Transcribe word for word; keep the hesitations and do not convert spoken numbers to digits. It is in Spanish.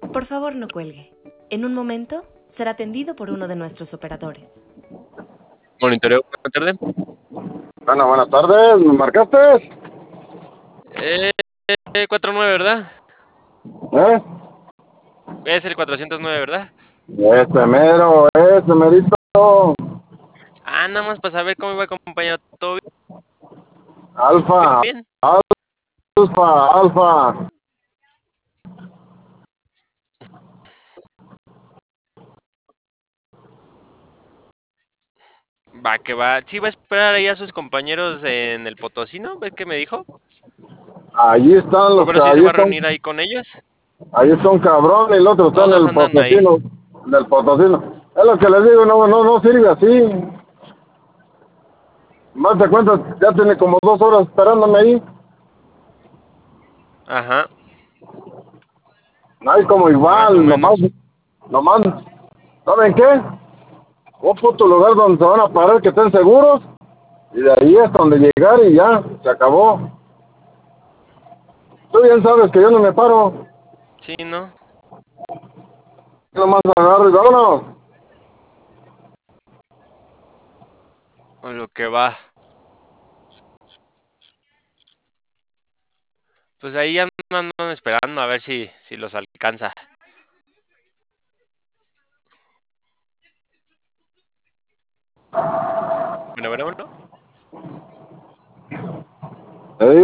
Por favor, no cuelgue. En un momento será atendido por uno de nuestros operadores. Monitoreo, buenas tardes. Bueno, buenas tardes, ¿me marcaste? Eh, cuatro nueve, ¿verdad? ¿Eh? Es el cuatrocientos nueve, ¿verdad? Ese mero, ese merito. Ah, nada más para saber cómo iba acompañado. ¿Todo Alfa, bien? alfa, alfa. Va, que va. Sí, va a esperar ahí a sus compañeros en el Potosino, ¿ves que me dijo? Ahí están ¿O los bueno, que, sí se ahí va a están, reunir ahí con ellos? ahí está un cabrón y el otro está en Todos el andan ahí. potosino, del potosino. Es lo que les digo, no, no, no sirve así. Más te cuentas, ya tiene como dos horas esperándome ahí. Ajá, No hay como más o igual, nomás, menos. nomás, ¿saben qué? Un puto lugar donde se van a parar que estén seguros. Y de ahí hasta donde llegar y ya, se acabó. Tú bien sabes que yo no me paro. Sí, ¿no? Yo nomás agarro y vámonos. O lo que va. Pues ahí andan esperando a ver si, si los alcanza. Bueno, bueno, bueno.